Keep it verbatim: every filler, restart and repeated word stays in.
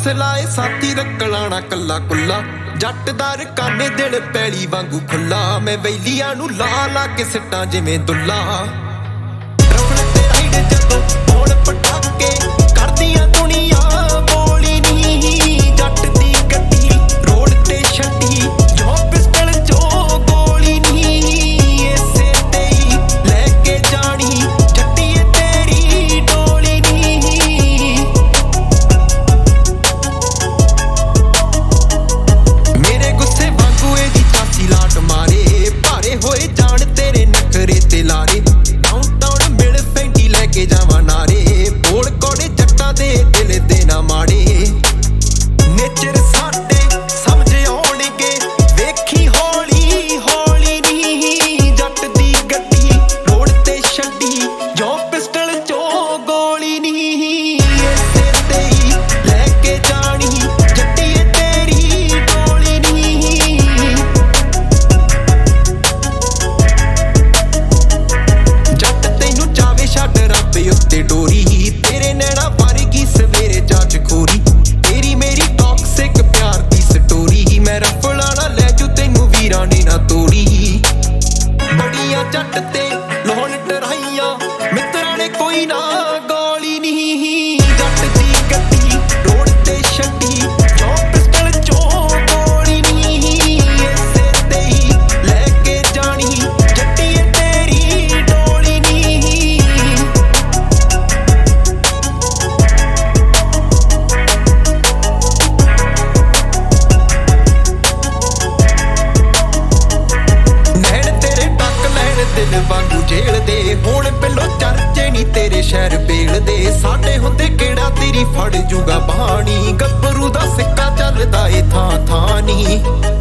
ਲਾਏ ਸਾਥੀ ਰਕਲਾਣਾ ਕੱਲਾ ਕੁੱਲਾ ਜੱਟ ਦਾ ਰਕਾਨੇ ਦਿਲ ਪੈਲੀ ਵਾਂਗੂ ਖੁੱਲਾ ਮੈਂ ਵੈਲੀਆਂ ਨੂੰ ਲਾ ਲਾ ਕੇ ਸਿੱਟਾਂ ਜਿਵੇਂ ਦੁੱਲਾ ਰਫਲ ਤੇ ਰਾਈਡ ਜਦੋਂ ਹੋਣ ਪਟਾਕੇ ਕਰਦੀਆਂ ਦੁਨੀਆ ਬੋਲੀ ਨਹੀਂ ਜੱਟ ਦੀ ਗੱਡੀ ਰੋਡ ਤੇ ਛੱਡੀ ਜੋ ਪਿਸਟਲ ਚੋ ਗੋਲੀ ਨਹੀਂ ਇਸੇ ਤੇ ਹੀ ਲੈ ਕੇ ਜਾਣੀ ਜੱਟੀਏ ਤੇਰੀ ਡੋਲੀ ਨਹੀਂ ਮੇਰੇ ਗੁੱਸੇ ਵਾਂਗੂ ਇਹ ਦੀ ਚਾਸੀ ਲਾਟ ਮਾਰੇ ਭਾਰੇ ਹੋਏ ਜਾਣ ਤੇਰੇ ਨਖਰੇ ਤੇ ਲਾਰੇ ਡਾਊਨਟਾਊਨ ਮਿਲ ਫੈਂਟੀ ਲੈ ਕੇ ਜਾਵਾਂ ਨਾਰੇ ਬੋਲ ਕੋੜੇ ਜੱਟਾਂ ਦੇ ਦਿਲ ਦੇ ਨਾ ਮਾੜੇ ਨੇਚਰ ਸਾਡੇ ਸਮਝ ਆਉਣਗੇ ਵੇਖੀ ਹੌਲੀ ਹੌਲੀ ਨਹੀਂ ਜੱਟ ਦੀ ਗੱਡੀ ਰੋਡ ਤੇ ਛੱਡੀ ਜੋ ਪਿਸਟਲ ਚੋ ਗੋਲੀ ਨਹੀਂ ਇਸੇ ਤੇ ਹੀ ਲੈ ਕੇ ਜਾਣੀ ਜੱਟੀਏ ਤੇਰੀ ਡੋਲੀ ਨਹੀਂ ਜੱਟ ਤੈਨੂੰ ਚਾਵੇ ਛੱਡ ਰੱਬ ਉੱਤੇ ਡੋਰੀ ਤੇਰੇ ਨੈਣਾ ਵਰਗੀ ਸਵੇਰੇ ਚਾਚ ਖੋਰੀ ਤੇਰੀ ਮੇਰੀ ਟੌਕਸਿਕ ਪਿਆਰ ਦੀ ਸਟੋਰੀ ਮੈਂ ਰਫਲਾਂ ਨਾਲ ਲੈ ਜੂ ਤੈਨੂੰ ਵੀਰਾਂ ਨੇ ਨਾ ਤੋੜੀ ਬੜੀਆਂ ਜੱਟ ਤੇ ਲੋਹਣ ਟਰਾਈਆਂ ਮਿੱਤਰਾਂ ਨੇ ਕੋਈ ਨਾ ਗੋਲੀ ਨਹੀਂ ਜੱਟ ਦੀ ਗੱਡੀ ਰੋਡ ਤੇ ਛੱਡੀ ਜੋ ਪਿਸਟਲ ਚੋ ਗੋਲੀ ਨਹੀਂ ਇਸੇ ਤੇ ਹੀ ਲੈ ਕੇ ਜਾਣੀ ਜੱਟੀਏ ਤੇਰੀ ਡੋਲੀ ਨਹੀਂ ਨੈਣ ਤੇਰੇ ਟੱਕ ਲੈਣ ਦਿਲ ਵਾਂਗੂ ਜੇਲ੍ਹ ਦੇ ਹੁਣ ਪਹਿਲੋਂ ਚਰਚੇ ਨੀ ਤੇਰੇ ਸ਼ਹਿਰ ਬੇਲ ਦੇ ਸਾਡੇ ਹੁੰਦੇ ਕਿਹੜਾ ਤੇਰੀ ਫੜ ਜੂਗਾ ਬਾਣੀ ਗੱਭਰੂ ਦਾ ਸਿੱਕਾ ਚੱਲਦਾ ਏ ਥਾਂ ਥਾਂ ਨੀ